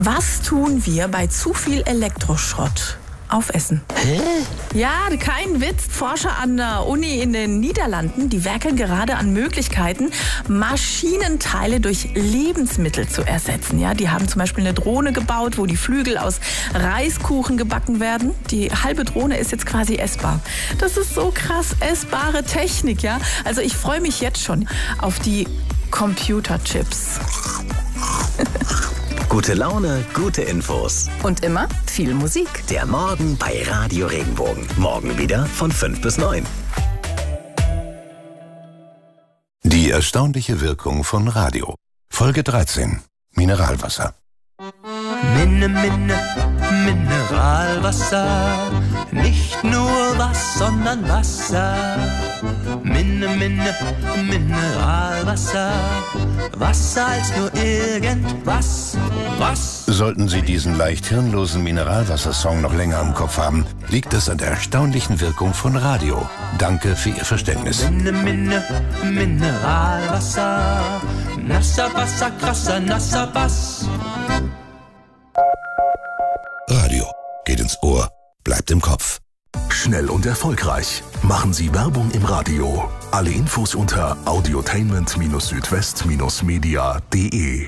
Was tun wir bei zu viel Elektroschrott? Aufessen. Hä? Ja, kein Witz. Forscher an der Uni in den Niederlanden, die werkeln gerade an Möglichkeiten, Maschinenteile durch Lebensmittel zu ersetzen. Ja, die haben zum Beispiel eine Drohne gebaut, wo die Flügel aus Reiskuchen gebacken werden. Die halbe Drohne ist jetzt quasi essbar. Das ist so krass, essbare Technik, ja. Also ich freue mich jetzt schon auf die Computerchips. Gute Laune, gute Infos. Und immer viel Musik. Der Morgen bei Radio Regenbogen. Morgen wieder von 5 bis 9. Die erstaunliche Wirkung von Radio. Folge 13. Mineralwasser. Mineralwasser. Nicht nur was, sondern Wasser. Mineralwasser. Wasser als nur irgendwas. Was? Sollten Sie diesen leicht hirnlosen Mineralwassersong noch länger im Kopf haben, liegt es an der erstaunlichen Wirkung von Radio. Danke für Ihr Verständnis. Mineralwasser. Nasser Wasser, krasser, nasser Bass. Radio geht ins Ohr, bleibt im Kopf. Schnell und erfolgreich. Machen Sie Werbung im Radio. Alle Infos unter audiotainment-südwest-media.de.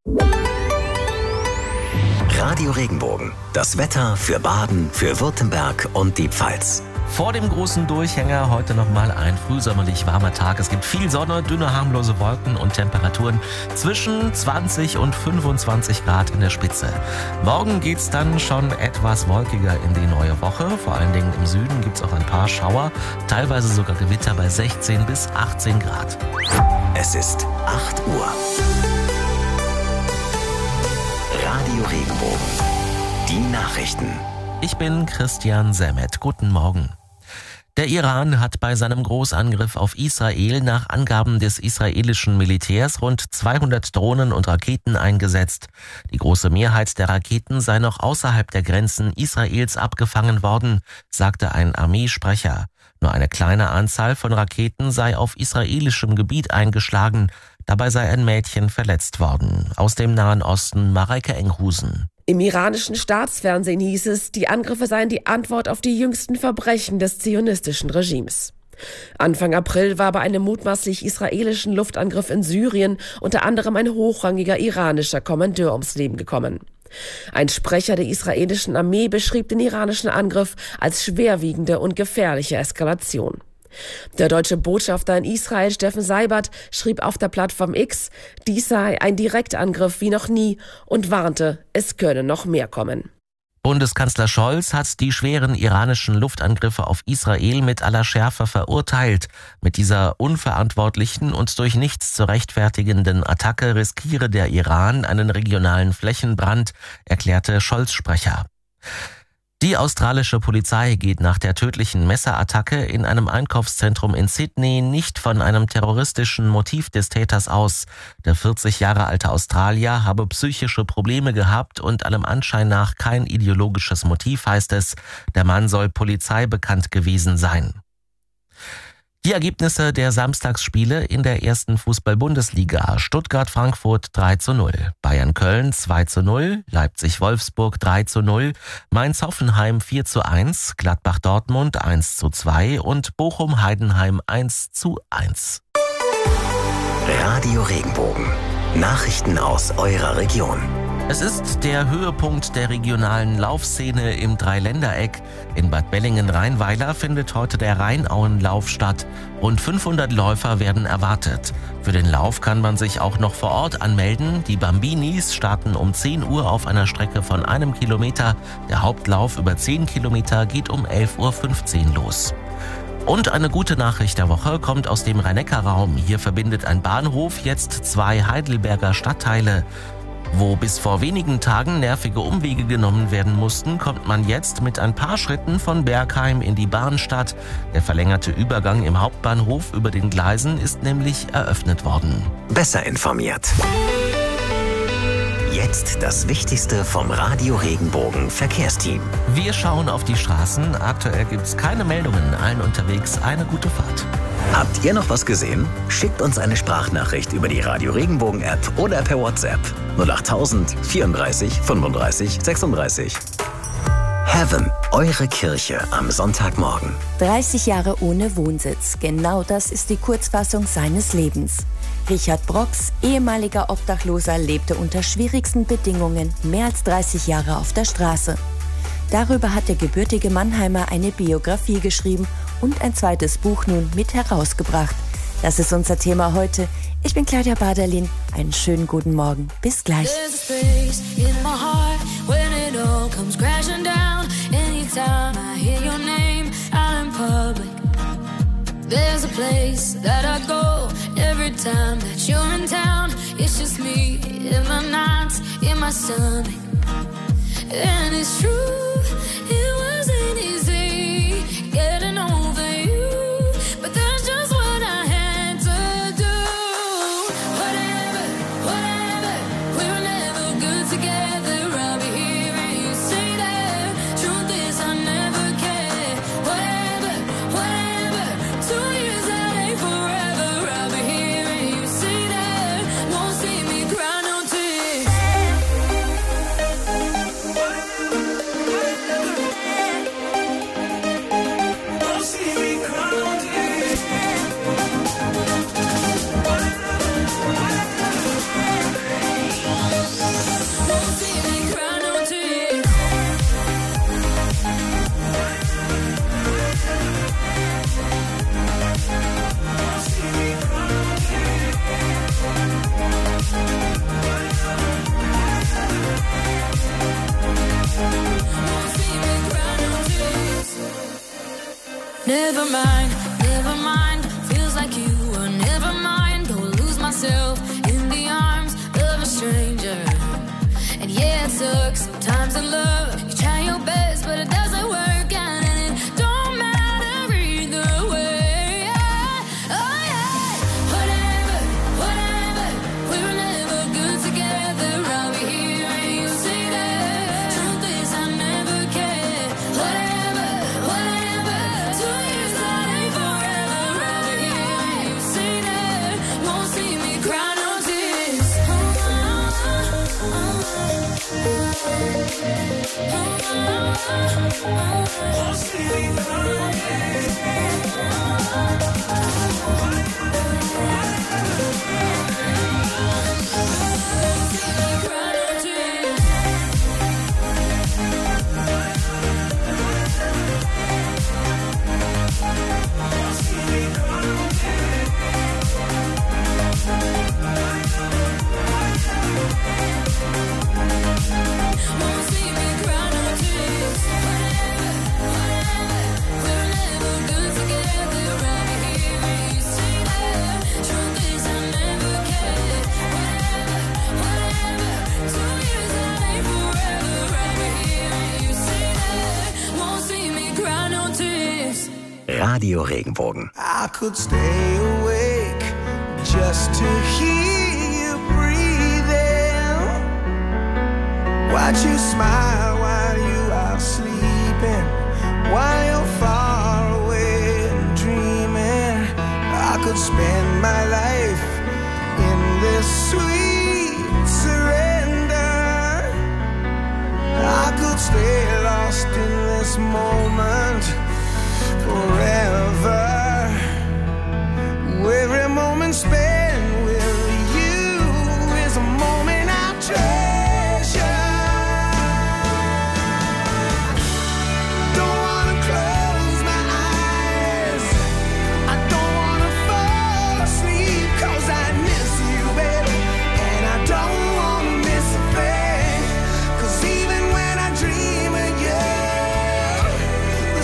Radio Regenbogen. Das Wetter für Baden, für Württemberg und die Pfalz. Vor dem großen Durchhänger heute nochmal ein frühsommerlich warmer Tag. Es gibt viel Sonne, dünne, harmlose Wolken und Temperaturen zwischen 20 und 25 Grad in der Spitze. Morgen geht's dann schon etwas wolkiger in die neue Woche. Vor allen Dingen im Süden gibt's auch ein paar Schauer, teilweise sogar Gewitter bei 16 bis 18 Grad. Es ist 8 Uhr. Radio Regenbogen. Die Nachrichten. Ich bin Christian Semmet. Guten Morgen. Der Iran hat bei seinem Großangriff auf Israel nach Angaben des israelischen Militärs rund 200 Drohnen und Raketen eingesetzt. Die große Mehrheit der Raketen sei noch außerhalb der Grenzen Israels abgefangen worden, sagte ein Armeesprecher. Nur eine kleine Anzahl von Raketen sei auf israelischem Gebiet eingeschlagen. Dabei sei ein Mädchen verletzt worden. Aus dem Nahen Osten Mareike Enghusen. Im iranischen Staatsfernsehen hieß es, die Angriffe seien die Antwort auf die jüngsten Verbrechen des zionistischen Regimes. Anfang April war bei einem mutmaßlich israelischen Luftangriff in Syrien unter anderem ein hochrangiger iranischer Kommandeur ums Leben gekommen. Ein Sprecher der israelischen Armee beschrieb den iranischen Angriff als schwerwiegende und gefährliche Eskalation. Der deutsche Botschafter in Israel, Steffen Seibert, schrieb auf der Plattform X, dies sei ein Direktangriff wie noch nie und warnte, es könne noch mehr kommen. Bundeskanzler Scholz hat die schweren iranischen Luftangriffe auf Israel mit aller Schärfe verurteilt. Mit dieser unverantwortlichen und durch nichts zu rechtfertigenden Attacke riskiere der Iran einen regionalen Flächenbrand, erklärte Scholz-Sprecher. Die australische Polizei geht nach der tödlichen Messerattacke in einem Einkaufszentrum in Sydney nicht von einem terroristischen Motiv des Täters aus. Der 40 Jahre alte Australier habe psychische Probleme gehabt und allem Anschein nach kein ideologisches Motiv, heißt es. Der Mann soll Polizei bekannt gewesen sein. Die Ergebnisse der Samstagsspiele in der ersten Fußball-Bundesliga: Stuttgart-Frankfurt 3:0, Bayern-Köln 2:0, Leipzig-Wolfsburg 3:0, Mainz-Hoffenheim 4:1, Gladbach-Dortmund 1:2 und Bochum-Heidenheim 1:1. Radio Regenbogen. Nachrichten aus eurer Region. Es ist der Höhepunkt der regionalen Laufszene im Dreiländereck. In Bad Bellingen-Rheinweiler findet heute der Rheinauenlauf statt. Rund 500 Läufer werden erwartet. Für den Lauf kann man sich auch noch vor Ort anmelden. Die Bambinis starten um 10 Uhr auf einer Strecke von 1 Kilometer. Der Hauptlauf über 10 Kilometer geht um 11:15 Uhr los. Und eine gute Nachricht der Woche kommt aus dem Rhein-Neckar-Raum. Hier verbindet ein Bahnhof jetzt 2 Heidelberger Stadtteile. Wo bis vor wenigen Tagen nervige Umwege genommen werden mussten, kommt man jetzt mit ein paar Schritten von Bergheim in die Bahnstadt. Der verlängerte Übergang im Hauptbahnhof über den Gleisen ist nämlich eröffnet worden. Besser informiert. jetzt das Wichtigste vom Radio Regenbogen Verkehrsteam. Wir schauen auf die Straßen. Aktuell gibt's keine Meldungen. Allen unterwegs eine gute Fahrt. Habt ihr noch was gesehen? Schickt uns eine Sprachnachricht über die Radio Regenbogen App oder per WhatsApp 08000 34 35 36. Heaven, eure Kirche am Sonntagmorgen. 30 Jahre ohne Wohnsitz. Genau das ist die Kurzfassung seines Lebens. Richard Brox, ehemaliger Obdachloser, lebte unter schwierigsten Bedingungen mehr als 30 Jahre auf der Straße. Darüber hat der gebürtige Mannheimer eine Biografie geschrieben und ein zweites Buch nun mit herausgebracht. Das ist unser Thema heute. Ich bin Claudia Baderlin. Einen schönen guten Morgen. Bis gleich. There's a place that I go every time that you're in town. It's just me in my nights, in my stomach. And it's true, it wasn't easy getting over you, but that's just what I had to do. Whatever, we were never good together. I'll be here and you say that. Truth is I never cared. Whatever, 2 years that ain't forever. I'll be here and you say that. Won't see me cry no tears. Won't see me cry no tears. Won't see me cry no tears. Never mind, feels like you were never mind. Go lose myself in the arms of a stranger. And yeah, it sucks sometimes in love. You try your best, but it doesn't work out, and it don't matter either way. Oh yeah, whatever, we were never good together. I'll be here and you say that. Truth is I never cared. Whatever, 2 years that ain't forever. I'll be here and you say that. Won't see me cry no tears. Won't see me cry no Radio Regenbogen. I could stay awake just to hear you breathing. Watch you smile while you are sleeping, while you're far away and dreaming. I could spend my life in this sweet surrender. I could stay lost in this moment forever. Every moment spent with you is a moment I treasure. Don't wanna close my eyes, I don't wanna fall asleep, 'cause I miss you, baby, and I don't wanna miss a thing. 'Cause even when I dream of you,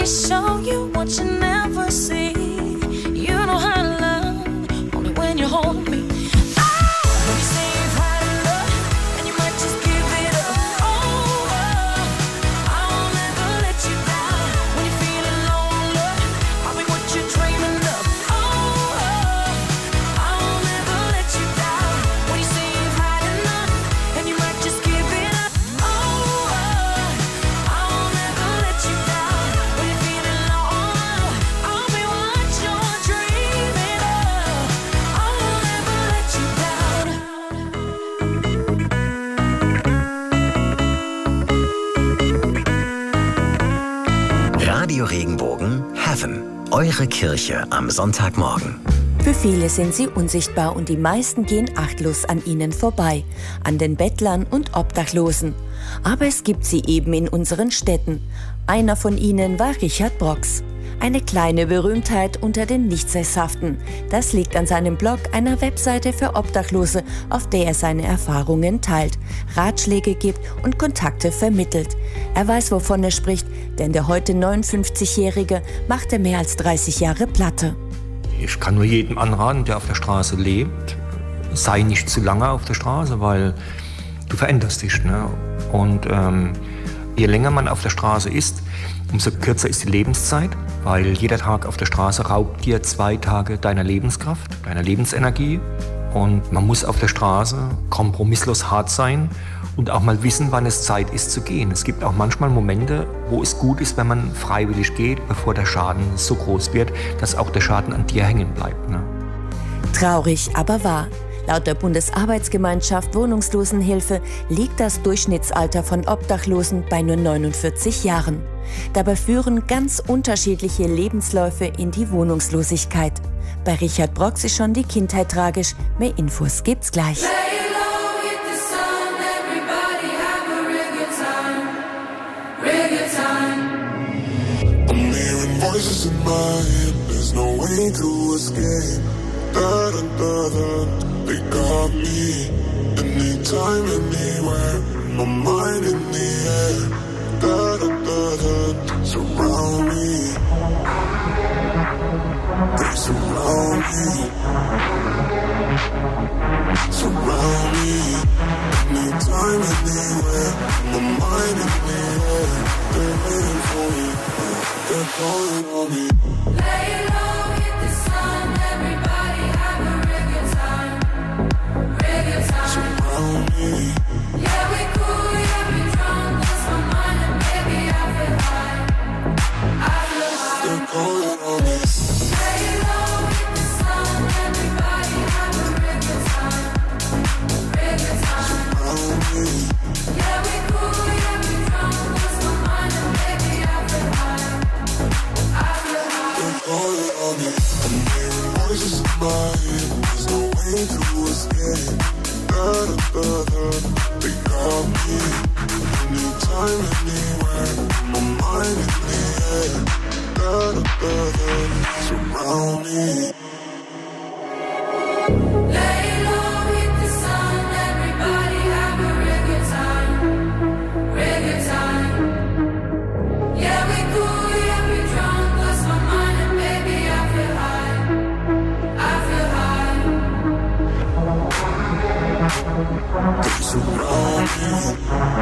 show you what you never see. You know how to love only when you hold me. When you say you've had enough and you might just give it up. I'll never let you down. When you're feeling lonely, I'll be what you're dreaming of. I'll never let you down. When you say you've had enough and you might just give it up. I'll never let you down. When you're feeling lonely, I'll be what you're dreaming of. I'll never let you down. Radio Regenbogen Heaven. Eure Kirche am Sonntagmorgen. Für viele sind sie unsichtbar und die meisten gehen achtlos an ihnen vorbei, an den Bettlern und Obdachlosen. Aber es gibt sie eben in unseren Städten. Einer von ihnen war Richard Brox. Eine kleine Berühmtheit unter den Nichtsesshaften. Das liegt an seinem Blog, einer Webseite für Obdachlose, auf der er seine Erfahrungen teilt, Ratschläge gibt und Kontakte vermittelt. Er weiß, wovon er spricht, denn der heute 59-Jährige machte mehr als 30 Jahre Platte. Ich kann nur jedem anraten, der auf der Straße lebt, sei nicht zu lange auf der Straße, weil du veränderst dich. Ne? Und je länger man auf der Straße ist, umso kürzer ist die Lebenszeit, weil jeder Tag auf der Straße raubt dir 2 Tage deiner Lebenskraft, deiner Lebensenergie. Und man muss auf der Straße kompromisslos hart sein und auch mal wissen, wann es Zeit ist zu gehen. Es gibt auch manchmal Momente, wo es gut ist, wenn man freiwillig geht, bevor der Schaden so groß wird, dass auch der Schaden an dir hängen bleibt. Ne? Traurig, aber wahr. Laut der Bundesarbeitsgemeinschaft Wohnungslosenhilfe liegt das Durchschnittsalter von Obdachlosen bei nur 49 Jahren. Dabei führen ganz unterschiedliche Lebensläufe in die Wohnungslosigkeit. Bei Richard Brox ist schon die Kindheit tragisch. Mehr Infos gibt's gleich. Voices in my head, there's no way to escape. Da da da da, they got me. Anytime, anywhere, my mind in the air. Da da da da, surround me. They surround me. Surround me. Anytime, anywhere, my mind in the air. They're waiting for me. They're calling on me. Lay low, hit the sun, everybody have a real good time. Real good time. Surround me. Yeah, we cool, yeah, we drunk, lost my mind, and baby, I feel high. I feel high. They're calling on me. Lay low, hit the sun, everybody have a real good time. Real good time. Surround me. Yeah, we cool, yeah, we drunk, lost my mind, and baby, I feel high. I feel high. They're calling on me. I'm hearing voices in my head. There's no way to escape. Da da da da, they got me. Anytime, anywhere, my mind in the air. Da da da da, surround me. Lay low, hit the sun, everybody have a real good time. Real good time. Yeah, we cool, yeah, we drunk, lost my mind, and baby, I feel high. I feel high. They surround me.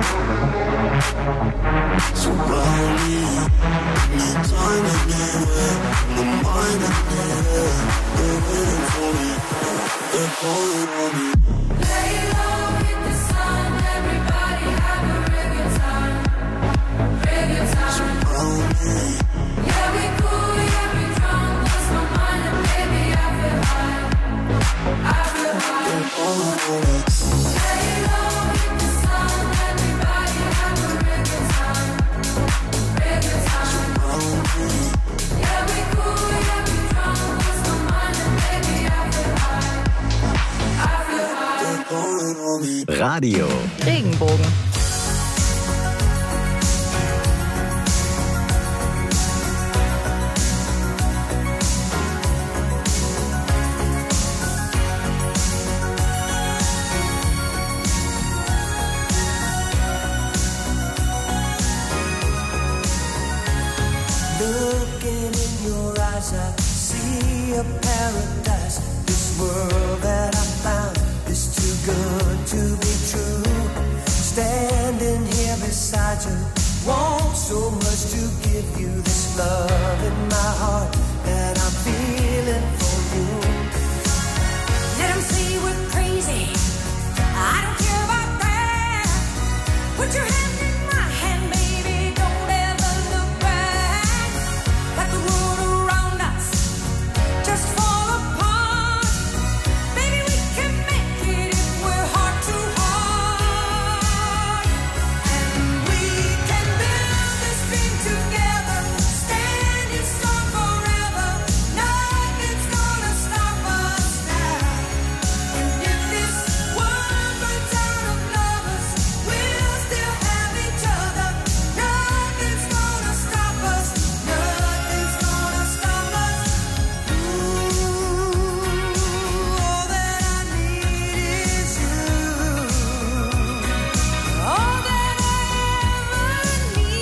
Surround me. Anytime, anywhere, my mind in the air. They're waiting for me. They're calling on me. Lay low, hit the sun, everybody have a real good time. Real good time. Surround me. Yeah, we cool, yeah, we drunk, lost my mind, and baby, I feel high. I feel high. They're calling on me. Lay low, hit the sun, everybody have a real good time. Real good time. Surround me. Yeah, we cool, yeah, we drunk, lost my mind, and baby, I feel high. I feel high. They're calling on me. Radio Regenbogen. The eyes I see a paradise. This world that I found is too good to be true. Standing here beside you, want so much to give you this love in my heart that I'm feeling for you. Let 'em say we're crazy, I don't care about that. Put your hand in my hand, baby, don't ever look back. Let the world around us just fall apart. Baby, we can make it if we're heart to heart. And we can build this dream together, standing strong forever. Nothing's gonna stop us now. And if this world runs out of lovers, we'll still have each other. Nothing's gonna stop us. Nothing's gonna stop us. Ooh, all that I need is you. All that I ever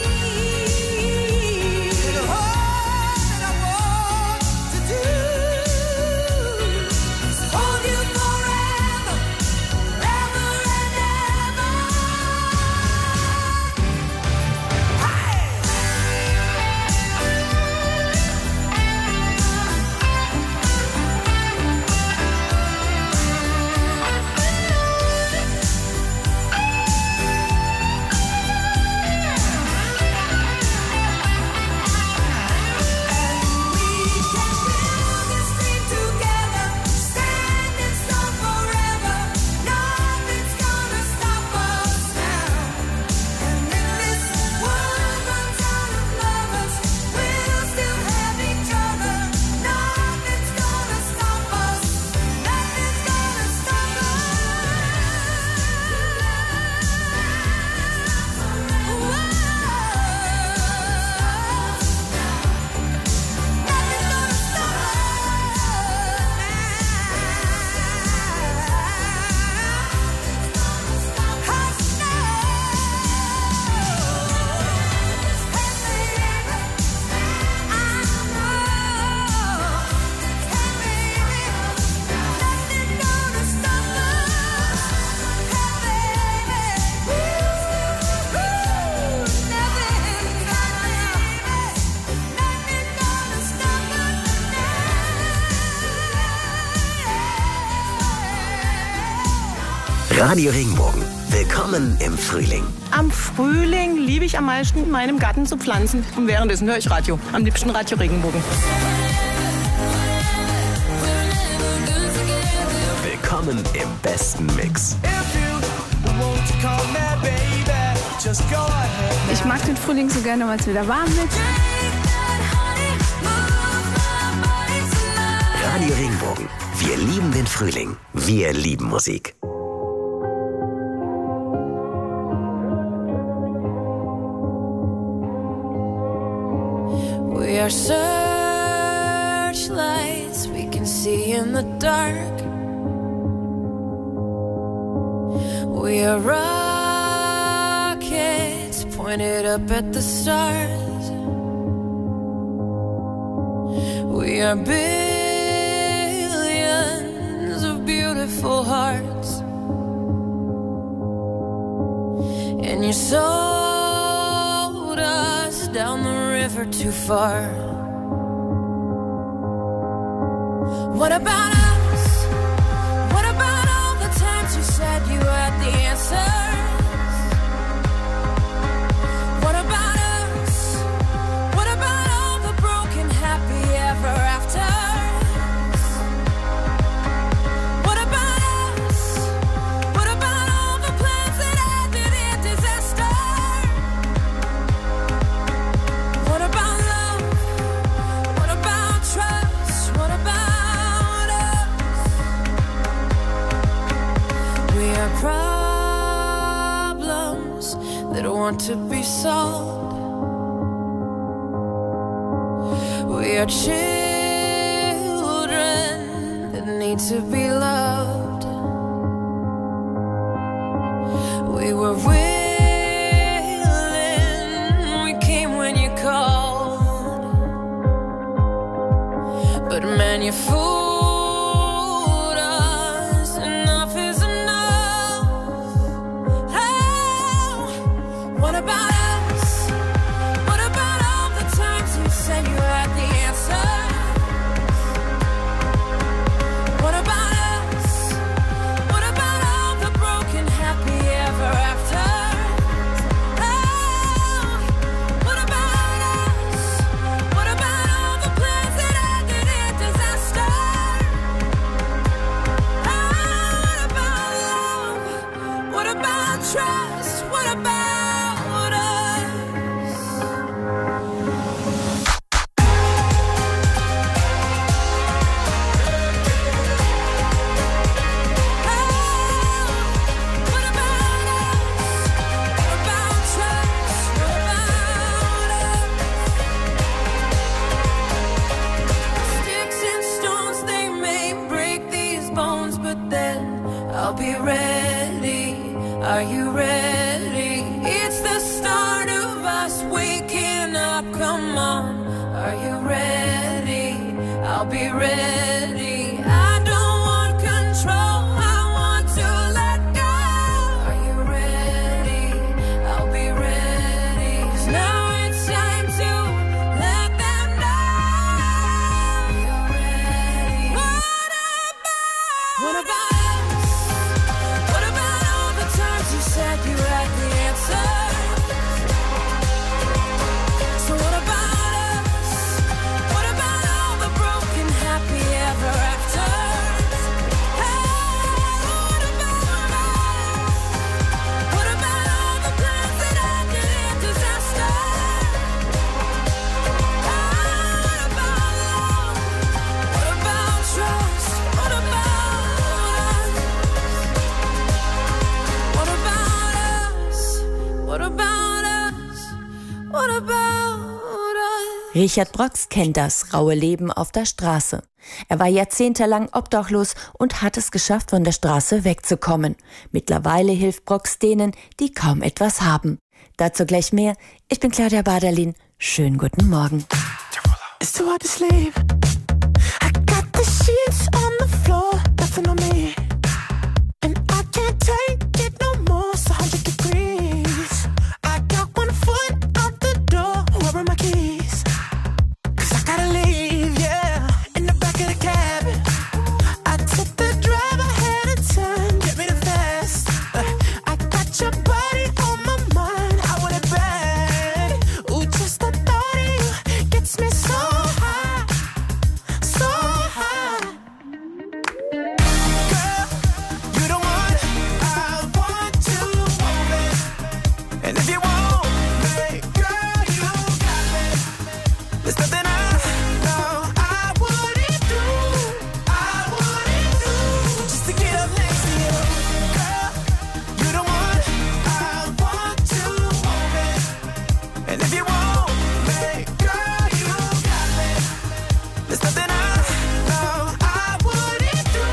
need. And all that I want to do is hold you forever, forever and ever. We can build this dream together, standing strong forever. Nothing's gonna stop us now. And if this world runs out of lovers, we'll still have each other. Nothing's gonna stop us. Nothing's gonna stop Radio Regenbogen. Willkommen im Frühling. Am Frühling liebe ich am meisten, in meinem Garten zu pflanzen. Und währenddessen höre ich Radio. Am liebsten Radio Regenbogen. Willkommen im besten Mix. Ich mag den Frühling so gerne, weil es wieder warm wird. Radio Regenbogen. Wir lieben den Frühling. Wir lieben Musik. We are searchlights we can see in the dark. We are rockets pointed up at the stars. We are billions of beautiful hearts. And you sold us down the river too far. What about us? What about all the times you said you had the answers? What about us? What about all the broken happy ever afters? What about us? What about all the plans that ended in disaster? What about love? What about trust? What about us? We are problems that want to be solved. We are children that need to be loved. We were willing, we came when you called. I'll be ready. I don't want control, I want to let go. Are you ready? I'll be ready. 'Cause now it's time to let them know you're ready. What about us? What about all the times you said you had the answer? So what about us? What about all the broken happy ever afters? Hey, what about us? What about all the plans that ended in disaster? What about love? What about trust? What about us? What about us? What about us? What about us? Richard Brox kennt das raue Leben auf der Straße. Er war jahrzehntelang obdachlos und hat es geschafft, von der Straße wegzukommen. Mittlerweile hilft Brox denen, die kaum etwas haben. Dazu gleich mehr. Ich bin Claudia Baderlin. Schönen guten Morgen. It's too hard to sleep. I got the sheets on the floor, nothing on me. And I can't take it no more, it's 100 degrees. I got one foot out the door, where are my keys? 'Cause I gotta leave, yeah, in the back of the cab. I took the drive, I had a turn, get me the fast. I got your body on my mind, I want it bad. Ooh, just the thought of you gets me so high, so high. Girl, you the one I want to hold it. And if you want me, girl, you got me. There's nothing I know I wouldn't do, just to get up next to you. Girl, you the one I want to hold it. And if you want me, girl, you got me. There's nothing I know I wouldn't do,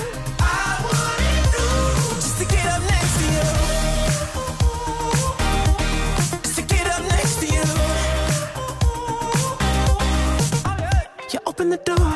just to get up next to you. Just to get up next to you. You open the door,